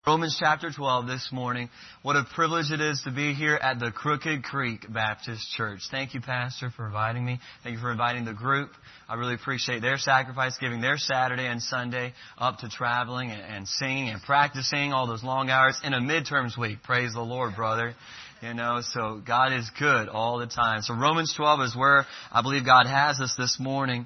Romans chapter 12 this morning. What a privilege it is to be here at the Crooked Creek Baptist Church. Thank you, Pastor, for inviting me. Thank you for inviting the group. I really appreciate their sacrifice, giving their Saturday and Sunday up to traveling and singing and practicing all those long hours in a midterms week. Praise the Lord, brother. You know, so God is good all the time. So Romans 12 is where I believe God has us this morning.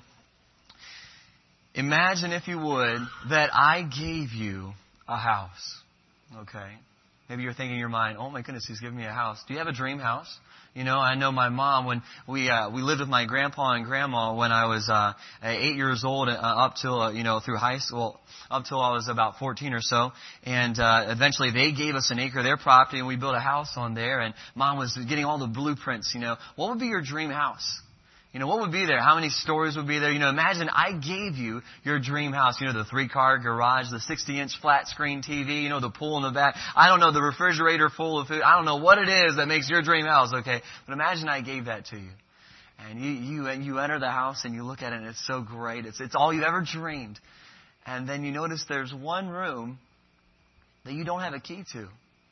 Imagine, if you would, that I gave you a house. Okay. Maybe you're thinking in your mind, oh my goodness, he's giving me a house. Do you have a dream house? You know, I know my mom, when we lived with my grandpa and grandma when I was 8 years old, up till through high school, up till I was about 14 or so, and eventually they gave us an acre of their property and we built a house on there, and Mom was getting all the blueprints. You know, what would be your dream house? You know, what would be there? How many stories would be there? You know, imagine I gave you your dream house. You know, the 3-car garage, the 60-inch flat screen TV, you know, the pool in the back. I don't know, the refrigerator full of food. I don't know what it is that makes your dream house, okay? But imagine I gave that to you. And you enter the house and you look at it and it's so great. It's all you've ever dreamed. And then you notice there's one room that you don't have a key to.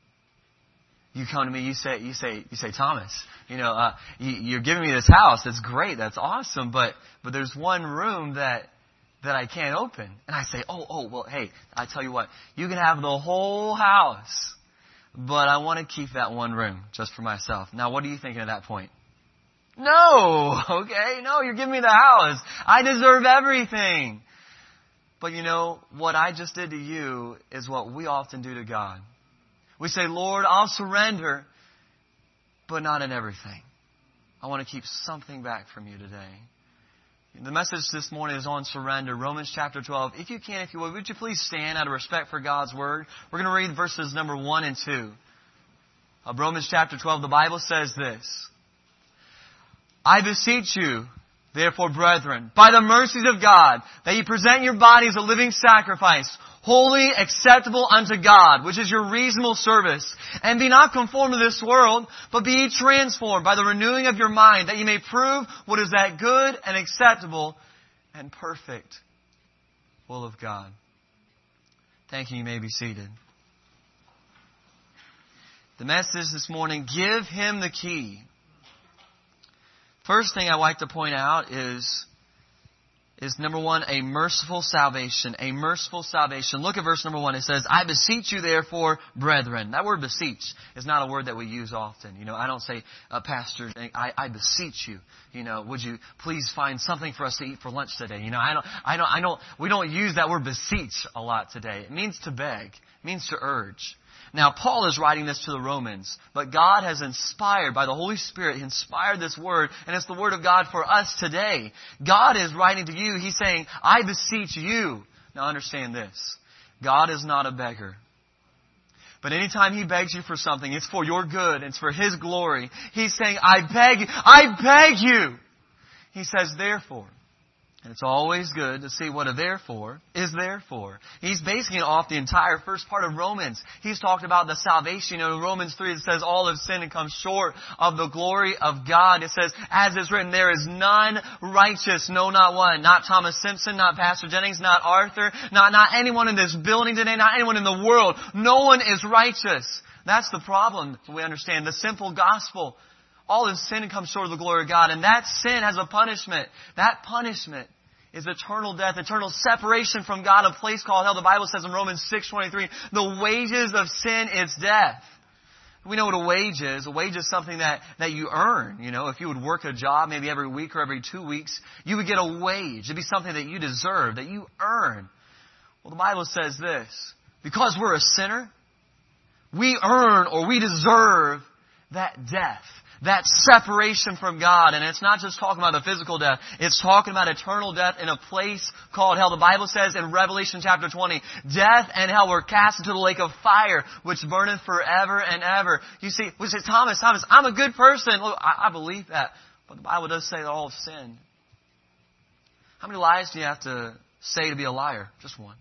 You come to me, you say, Thomas, you know, you're giving me this house. That's great. That's awesome. But there's one room that I can't open. And I say, well, hey, I tell you what, you can have the whole house, but I want to keep that one room just for myself. Now, what are you thinking at that point? No, okay, no, you're giving me the house. I deserve everything. But you know, what I just did to you is what we often do to God. We say, Lord, I'll surrender, but not in everything. I want to keep something back from you today. The message this morning is on surrender. Romans chapter 12. If you can, if you would you please stand out of respect for God's Word? We're going to read verses number 1 and 2 of Romans chapter 12. The Bible says this: I beseech you, therefore, brethren, by the mercies of God, that ye present your bodies a living sacrifice, holy, acceptable unto God, which is your reasonable service. And be not conformed to this world, but be ye transformed by the renewing of your mind, that ye may prove what is that good and acceptable and perfect will of God. Thank you. You may be seated. The message this morning, give Him the key. First thing I'd like to point out is number one, a merciful salvation. A merciful salvation. Look at verse number 1. It says, I beseech you therefore, brethren. That word beseech is not a word that we use often. You know, I don't say, Pastor, I beseech you. You know, would you please find something for us to eat for lunch today? You know, we don't use that word beseech a lot today. It means to beg. It means to urge. Now, Paul is writing this to the Romans, but God has inspired, by the Holy Spirit, inspired this word, and it's the word of God for us today. God is writing to you. He's saying, I beseech you. Now, understand this. God is not a beggar. But anytime He begs you for something, it's for your good. It's for His glory. He's saying, I beg you. I beg you. He says, therefore. And it's always good to see what a therefore is there for. He's basing it off the entire first part of Romans. He's talked about the salvation. You know, in Romans 3 it says, all have sinned and come short of the glory of God. It says, as is written, there is none righteous, no, not one. Not Thomas Simpson, not Pastor Jennings, not Arthur, not anyone in this building today, not anyone in the world. No one is righteous. That's the problem, we understand. The simple gospel. All have sinned and come short of the glory of God. And that sin has a punishment. That punishment is eternal death, eternal separation from God, a place called hell. The Bible says in Romans 6:23, the wages of sin is death. We know what a wage is. A wage is something that you earn. You know, if you would work a job maybe every week or every 2 weeks, you would get a wage. It'd be something that you deserve, that you earn. Well, the Bible says this: because we're a sinner, we earn or we deserve that death, that separation from God. And it's not just talking about the physical death. It's talking about eternal death in a place called hell. The Bible says in Revelation chapter 20, death and hell were cast into the lake of fire, which burneth forever and ever. You see, we say, Thomas, I'm a good person. Look, I believe that. But the Bible does say that all have sinned. How many lies do you have to say to be a liar? Just one.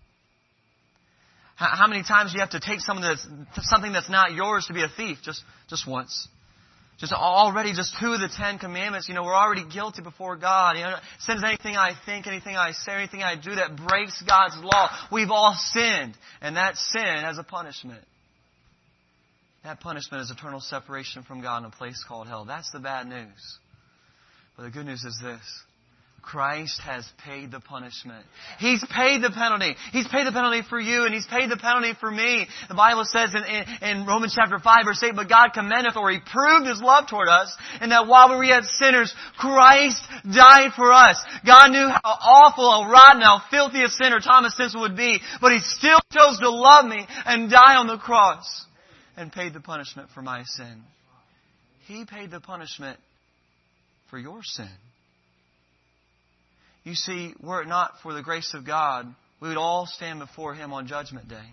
How many times do you have to take something that's not yours to be a thief? Just once. Just already, just 2 of the 10 commandments, we're already guilty before God. Sin is anything I think, anything I say, anything I do that breaks God's law. We've all sinned. And that sin has a punishment. That punishment is eternal separation from God in a place called hell. That's the bad news. But the good news is this. Christ has paid the punishment. He's paid the penalty. He's paid the penalty for you, and He's paid the penalty for me. The Bible says in Romans chapter 5, verse 8, but God commendeth, or He proved His love toward us, and that while we were yet sinners, Christ died for us. God knew how awful, how rotten, how filthy a sinner Thomas Simpson would be, but He still chose to love me and die on the cross and paid the punishment for my sin. He paid the punishment for your sin. You see, were it not for the grace of God, we would all stand before Him on Judgment Day.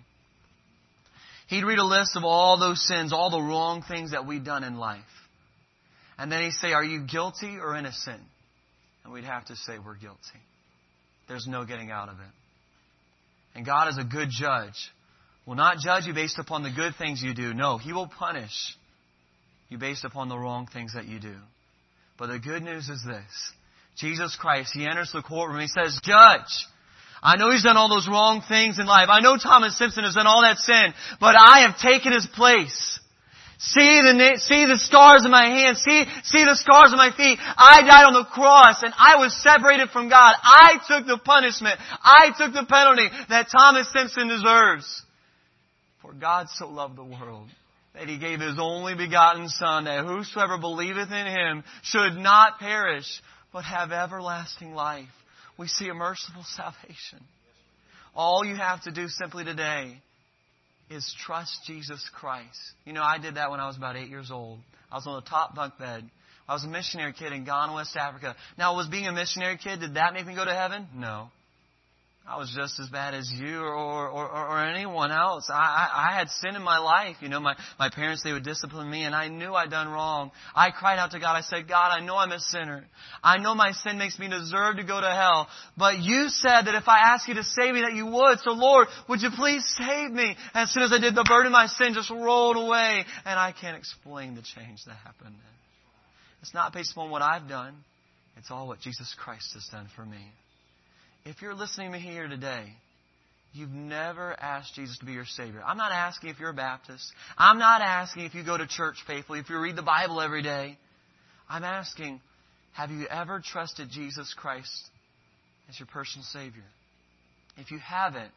He'd read a list of all those sins, all the wrong things that we've done in life. And then He'd say, are you guilty or innocent? And we'd have to say we're guilty. There's no getting out of it. And God is a good judge. Will not judge you based upon the good things you do. No, He will punish you based upon the wrong things that you do. But the good news is this. Jesus Christ, He enters the courtroom. He says, Judge, I know he's done all those wrong things in life. I know Thomas Simpson has done all that sin, but I have taken his place. See the scars in my hands. See the scars on my feet. I died on the cross and I was separated from God. I took the punishment. I took the penalty that Thomas Simpson deserves. For God so loved the world that He gave His only begotten Son, that whosoever believeth in Him should not perish, but have everlasting life. We see a merciful salvation. All you have to do simply today is trust Jesus Christ. I did that when I was about 8 years old. I was on the top bunk bed. I was a missionary kid in Ghana, West Africa. Now, was being a missionary kid, did that make me go to heaven? No. I was just as bad as you or anyone else. I had sin in my life. My parents, they would discipline me, and I knew I'd done wrong. I cried out to God. I said, God, I know I'm a sinner. I know my sin makes me deserve to go to hell. But You said that if I ask You to save me, that You would. So, Lord, would You please save me? And as soon as I did, the burden of my sin just rolled away. And I can't explain the change that happened. It's not based upon what I've done. It's all what Jesus Christ has done for me. If you're listening to me here today, you've never asked Jesus to be your Savior. I'm not asking if you're a Baptist. I'm not asking if you go to church faithfully, if you read the Bible every day. I'm asking, have you ever trusted Jesus Christ as your personal Savior? If you haven't,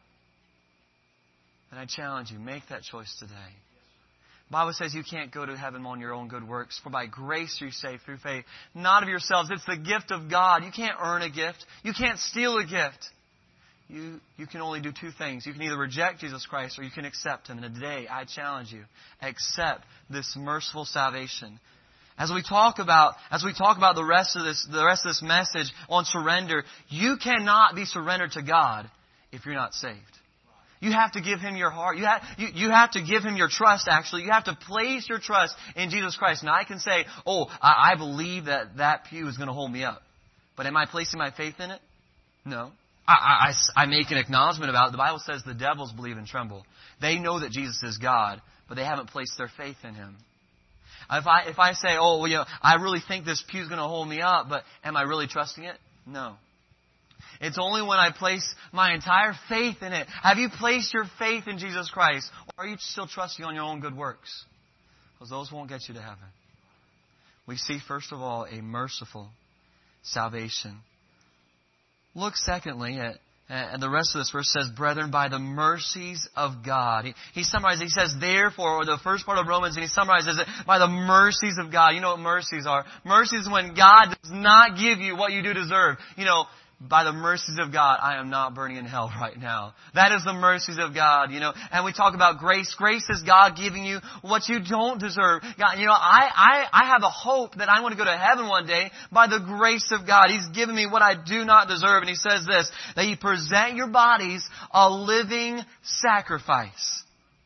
then I challenge you, make that choice today. The Bible says you can't go to heaven on your own good works. For by grace you're saved through faith, not of yourselves. It's the gift of God. You can't earn a gift. You can't steal a gift. You can only do 2 things. You can either reject Jesus Christ or you can accept Him. And today, I challenge you, accept this merciful salvation. As we talk about the rest of this message on surrender, you cannot be surrendered to God if you're not saved. You have to give Him your heart. You have to give Him your trust, actually. You have to place your trust in Jesus Christ. Now, I can say, I believe that pew is going to hold me up. But am I placing my faith in it? No. I make an acknowledgement about it. The Bible says the devils believe and tremble. They know that Jesus is God, but they haven't placed their faith in Him. If I say, I really think this pew is going to hold me up, but am I really trusting it? No. It's only when I place my entire faith in it. Have you placed your faith in Jesus Christ? Or are you still trusting on your own good works? Because those won't get you to heaven. We see, first of all, a merciful salvation. Look, secondly, at the rest of this verse says, brethren, by the mercies of God. He summarizes, he says, therefore, or the first part of Romans, and he summarizes it, by the mercies of God. You know what mercies are? Mercies is when God does not give you what you do deserve. By the mercies of God, I am not burning in hell right now. That is the mercies of God, And we talk about grace. Grace is God giving you what you don't deserve. God, I have a hope that I want to go to heaven one day by the grace of God. He's given me what I do not deserve. And He says this, that you present your bodies a living sacrifice.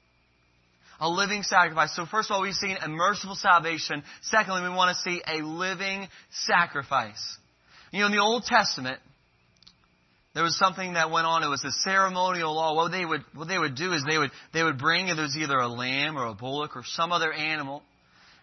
A living sacrifice. So first of all, we've seen a merciful salvation. Secondly, we want to see a living sacrifice. In the Old Testament, there was something that went on. It was a ceremonial law. What they would do is they would bring, it was either a lamb or a bullock or some other animal,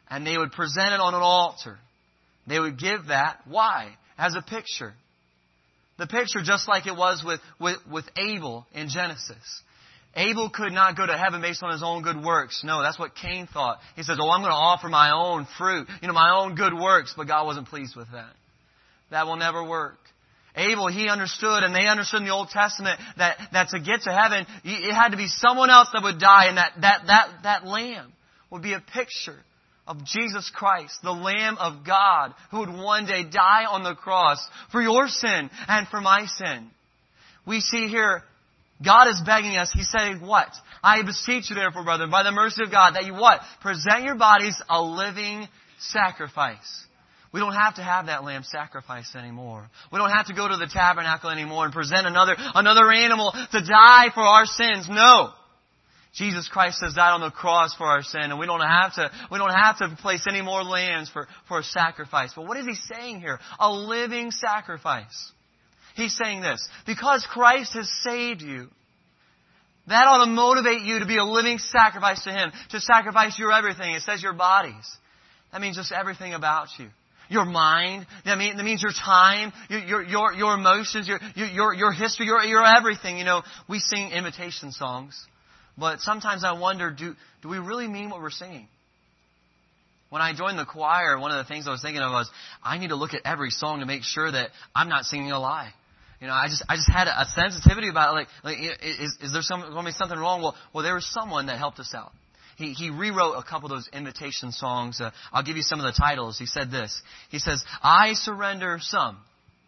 and they would present it on an altar. They would give that. Why? As a picture. The picture just like it was with Abel in Genesis. Abel could not go to heaven based on his own good works. No, that's what Cain thought. He says, I'm going to offer my own fruit, my own good works. But God wasn't pleased with that. That will never work. Abel, he understood, and they understood in the Old Testament that to get to heaven, it had to be someone else that would die, and that lamb would be a picture of Jesus Christ, the Lamb of God, who would one day die on the cross for your sin and for my sin. We see here, God is begging us. He's saying what? I beseech you therefore, brethren, by the mercy of God, that you what? Present your bodies a living sacrifice. We don't have to have that lamb sacrifice anymore. We don't have to go to the tabernacle anymore and present another animal to die for our sins. No. Jesus Christ has died on the cross for our sin, and we don't have to place any more lambs for a sacrifice. But what is He saying here? A living sacrifice. He's saying this, because Christ has saved you, that ought to motivate you to be a living sacrifice to Him, to sacrifice your everything. It says your bodies. That means just everything about you. Your mind. That means your time, your emotions, your history, your everything. We sing invitation songs, but sometimes I wonder, do we really mean what we're singing? When I joined the choir, one of the things I was thinking of was, I need to look at every song to make sure that I'm not singing a lie. I just had a sensitivity about it. Like, is there going to be something wrong? Well, there was someone that helped us out. He rewrote a couple of those invitation songs. I'll give you some of the titles. He said this. He says, I surrender some.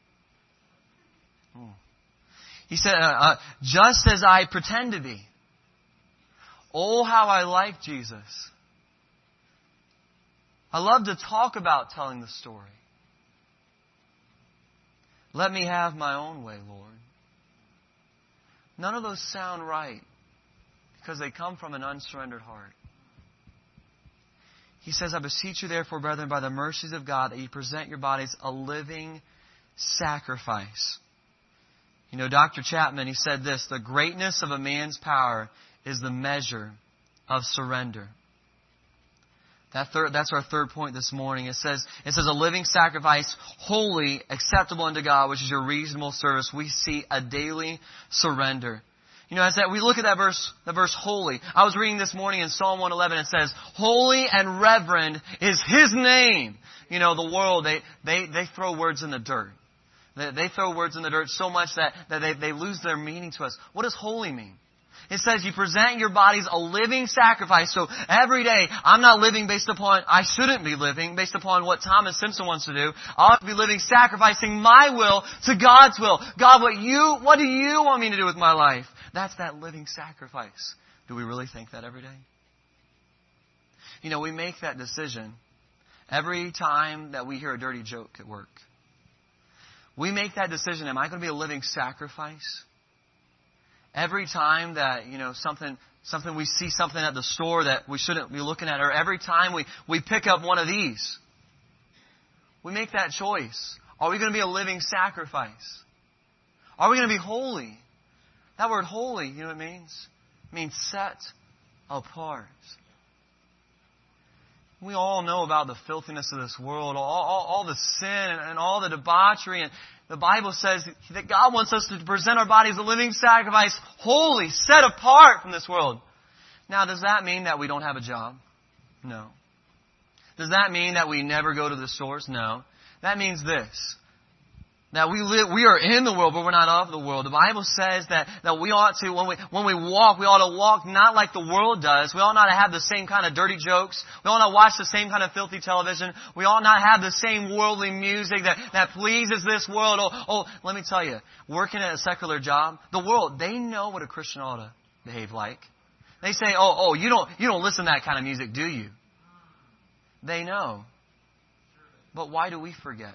He said, just as I pretend to be. Oh, how I like Jesus. I love to talk about telling the story. Let me have my own way, Lord. None of those sound right because they come from an unsurrendered heart. He says, I beseech you therefore, brethren, by the mercies of God, that you present your bodies a living sacrifice. Dr. Chapman, he said this, the greatness of a man's power is the measure of surrender. That's our third point this morning. It says a living sacrifice, holy, acceptable unto God, which is your reasonable service. We see a daily surrender. As that we look at that verse holy. I was reading this morning in Psalm 111. It says, holy and reverend is His name. The world, they throw words in the dirt. They throw words in the dirt so much that they lose their meaning to us. What does holy mean? It says you present your bodies a living sacrifice. So every day, I'm not living I shouldn't be living based upon what Thomas Simpson wants to do. I ought to be living sacrificing my will to God's will. God, what do you want me to do with my life? That's that living sacrifice. Do we really think that every day? We make that decision every time that we hear a dirty joke at work. We make that decision, am I going to be a living sacrifice? Every time that, something we see something at the store that we shouldn't be looking at, or every time we pick up one of these, we make that choice. Are we going to be a living sacrifice? Are we going to be holy? That word holy, you know what it means? It means set apart. We all know about the filthiness of this world, all the sin and all the debauchery. And the Bible says that God wants us to present our bodies a living sacrifice, holy, set apart from this world. Now, does that mean that we don't have a job? No. Does that mean that we never go to the stores? No. That means this. That we are in the world, but we're not of the world. The Bible says that we ought to, when we walk, we ought to walk not like the world does. We ought not have the same kind of dirty jokes. We ought not watch the same kind of filthy television. We ought not have the same worldly music that pleases this world. Let me tell you, working at a secular job, the world, they know what a Christian ought to behave like. They say, you don't listen to that kind of music, do you? They know. But why do we forget?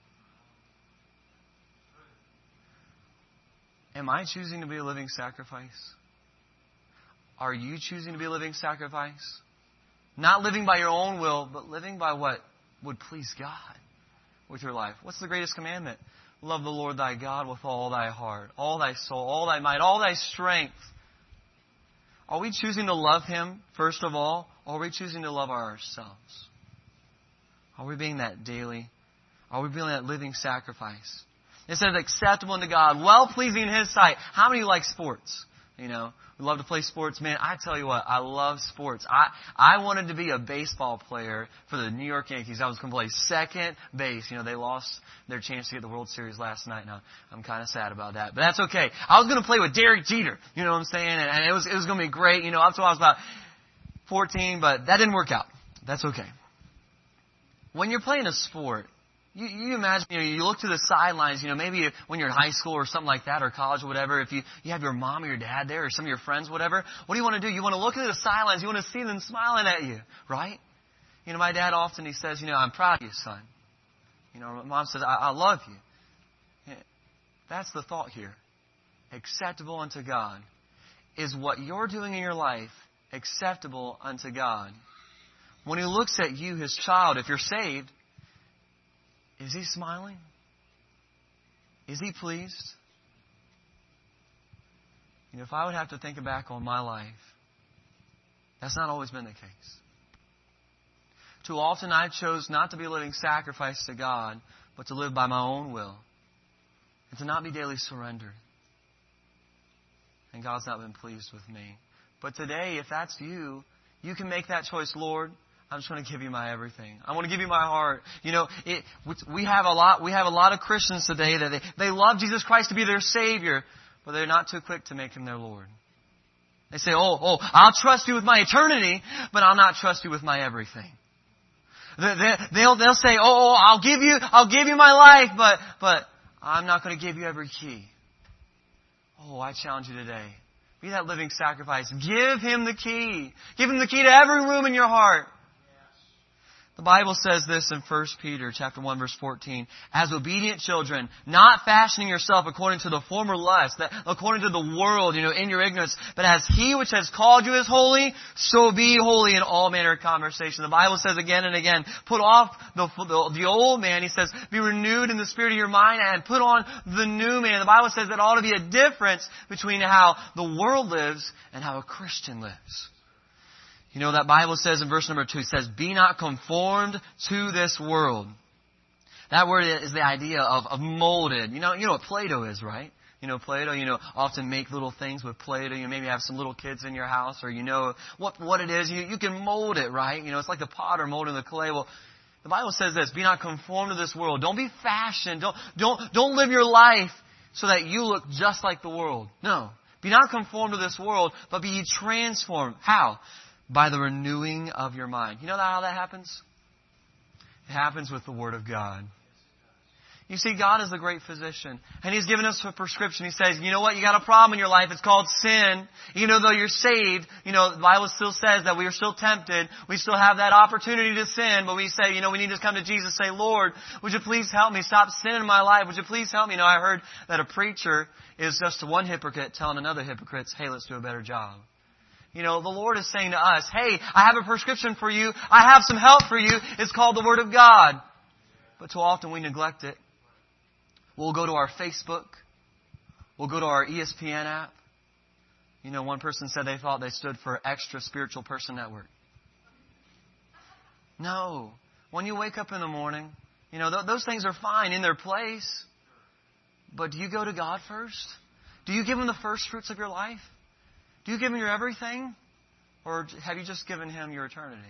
Am I choosing to be a living sacrifice? Are you choosing to be a living sacrifice? Not living by your own will, but living by what would please God with your life. What's the greatest commandment? Love the Lord thy God with all thy heart, all thy soul, all thy might, all thy strength. Are we choosing to love Him first of all, or are we choosing to love ourselves? Are we being that daily? Are we being that living sacrifice? It says acceptable unto God, well-pleasing in His sight. How many like sports? You know, we love to play sports. Man, I tell you what, I love sports. I wanted to be a baseball player for the New York Yankees. I was going to play second base. You know, they lost their chance to get the World Series last night. Now, I'm kind of sad about that, but that's okay. I was going to play with Derek Jeter. You know what I'm saying? And it was going to be great. You know, up until I was about 14, but that didn't work out. That's okay. When you're playing a sport, you imagine, you look to the sidelines, maybe when you're in high school or something like that, or college or whatever, if you have your mom or your dad there or some of your friends, whatever, what do you want to do? You want to look at the sidelines. You want to see them smiling at you, right? My dad often, he says, I'm proud of you, son. My mom says, I love you. That's the thought here. Acceptable unto God. Is what you're doing in your life acceptable unto God? When He looks at you, His child, if you're saved, is He smiling? Is He pleased? If I would have to think back on my life, that's not always been the case. Too often I chose not to be a living sacrifice to God, but to live by my own will. And to not be daily surrendered. And God's not been pleased with me. But today, if that's you, you can make that choice. Lord, I'm just going to give you my everything. I want to give you my heart. We have a lot of Christians today that they love Jesus Christ to be their Savior, but they're not too quick to make Him their Lord. They say, I'll trust you with my eternity, but I'll not trust you with my everything. They'll say, I'll give you my life, but I'm not going to give you every key. I challenge you today. Be that living sacrifice. Give Him the key. Give Him the key to every room in your heart. The Bible says this in 1 Peter chapter 1, verse 14. As obedient children, not fashioning yourself according to the former lust, according to the world, in your ignorance, but as He which has called you is holy, so be holy in all manner of conversation. The Bible says again and again, put off the old man. He says, be renewed in the spirit of your mind and put on the new man. The Bible says there ought to be a difference between how the world lives and how a Christian lives. That Bible says in verse number 2, it says, be not conformed to this world. That word is the idea of molded. You know what Play-Doh is, right? Play-Doh, often make little things with Play-Doh. You maybe have some little kids in your house, or what it is. You can mold it, right? It's like the potter molding the clay. Well, the Bible says this, be not conformed to this world. Don't be fashioned. Don't live your life so that you look just like the world. No. Be not conformed to this world, but be ye transformed. How? By the renewing of your mind. You know how that happens? It happens with the Word of God. You see, God is the great physician. And He's given us a prescription. He says, you know what? You got a problem in your life. It's called sin. Even though you're saved, the Bible still says that we are still tempted. We still have that opportunity to sin. But we say, we need to come to Jesus and say, Lord, would you please help me? Stop sinning in my life. Would you please help me? I heard that a preacher is just one hypocrite telling another hypocrite, hey, let's do a better job. The Lord is saying to us, hey, I have a prescription for you. I have some help for you. It's called the Word of God. But too often we neglect it. We'll go to our Facebook. We'll go to our ESPN app. One person said they thought they stood for Extra Spiritual Person Network. No. When you wake up in the morning, those things are fine in their place. But do you go to God first? Do you give Him the first fruits of your life? Do you give Him your everything? Or have you just given Him your eternity?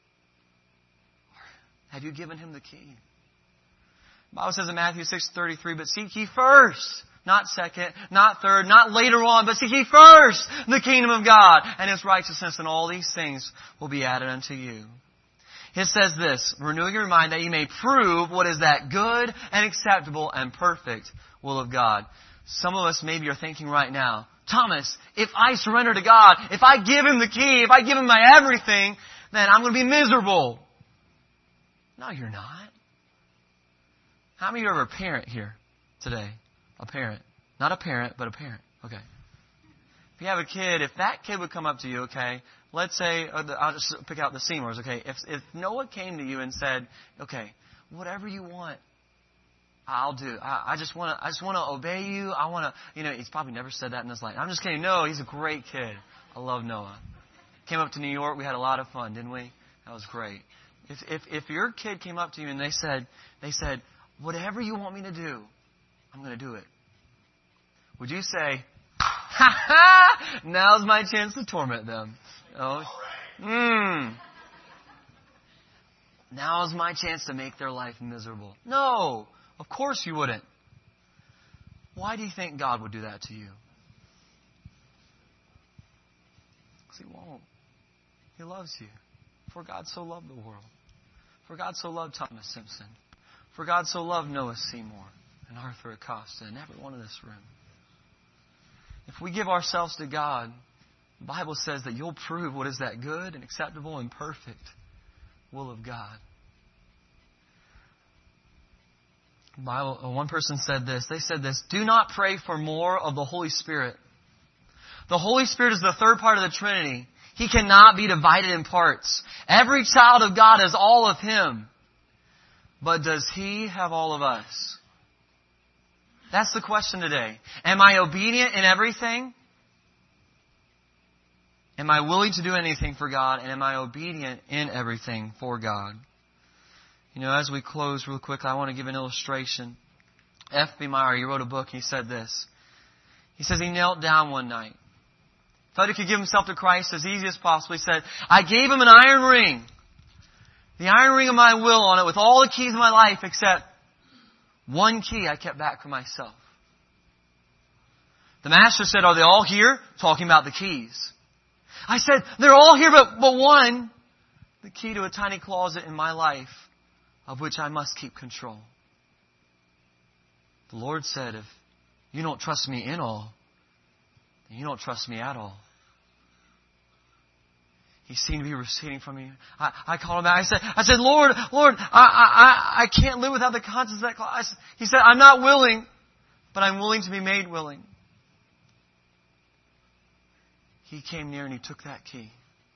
Have you given Him the key? The Bible says in Matthew 6:33, but seek ye first, not second, not third, not later on, but seek ye first the kingdom of God and His righteousness, and all these things will be added unto you. It says this, renewing your mind that ye may prove what is that good and acceptable and perfect will of God. Some of us maybe are thinking right now, Thomas, if I surrender to God, if I give Him the key, if I give Him my everything, then I'm going to be miserable. No, you're not. How many of you are a parent here today? A parent. Not a parent, but a parent. Okay. If you have a kid, if that kid would come up to you, okay, let's say, I'll just pick out the Seymours, okay. If Noah came to you and said, okay, whatever you want, I'll do. I just want to obey you. I want to, he's probably never said that in his life. I'm just kidding. No, he's a great kid. I love Noah. Came up to New York. We had a lot of fun, didn't we? That was great. If your kid came up to you and they said, whatever you want me to do, I'm going to do it. Would you say, ha ha, now's my chance to torment them? Oh, now's my chance to make their life miserable. No, of course you wouldn't. Why do you think God would do that to you? Because He won't. He loves you. For God so loved the world. For God so loved Thomas Simpson. For God so loved Noah Seymour and Arthur Acosta and everyone in this room. If we give ourselves to God, the Bible says that you'll prove what is that good and acceptable and perfect will of God. One person said this. They said this: do not pray for more of the Holy Spirit. The Holy Spirit is the third part of the Trinity. He cannot be divided in parts. Every child of God has all of Him. But does He have all of us? That's the question today. Am I obedient in everything? Am I willing to do anything for God? And am I obedient in everything for God? You know, as we close real quick, I want to give an illustration. F.B. Meyer, he wrote a book. He said this. He says he knelt down one night. Thought he could give himself to Christ as easy as possible. He said, I gave Him an iron ring. The iron ring of my will on it with all the keys of my life except one key I kept back for myself. The master said, are they all here? Talking about the keys. I said, they're all here but one. The key to a tiny closet in my life of which I must keep control. The Lord said, if you don't trust me in all, then you don't trust me at all. He seemed to be receding from me. I called him back. I said, Lord, I can't live without the conscience of that closet. He said, I'm not willing, but I'm willing to be made willing. He came near and he took that key.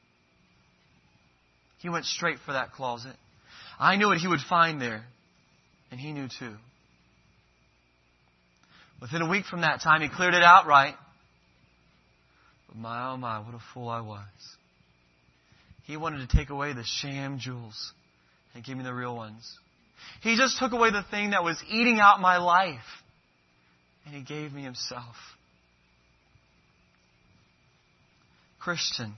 He went straight for that closet. I knew what he would find there, and he knew too. Within a week from that time, he cleared it outright. But my, oh my, what a fool I was. He wanted to take away the sham jewels and give me the real ones. He just took away the thing that was eating out my life, and He gave me Himself. Christian,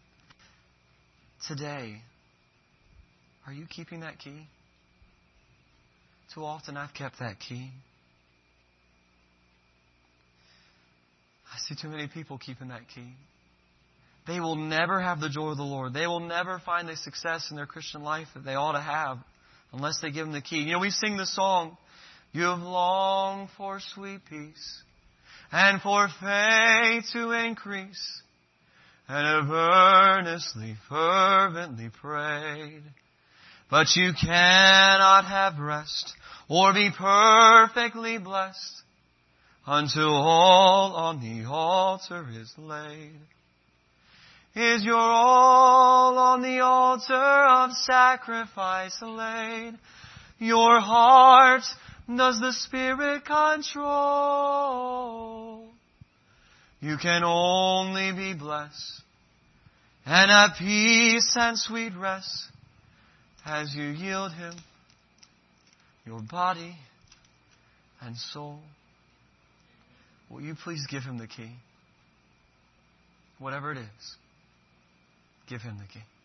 today, are you keeping that key? Too often I've kept that key. I see too many people keeping that key. They will never have the joy of the Lord. They will never find the success in their Christian life that they ought to have unless they give Him the key. You know, we sing the song, you have longed for sweet peace and for faith to increase, and have earnestly, fervently prayed. But you cannot have rest or be perfectly blessed until all on the altar is laid. Is your all on the altar of sacrifice laid? Your heart does the Spirit control? You can only be blessed and have peace and sweet rest as you yield Him your body and soul. Will you please give Him the key? Whatever it is, give Him the key.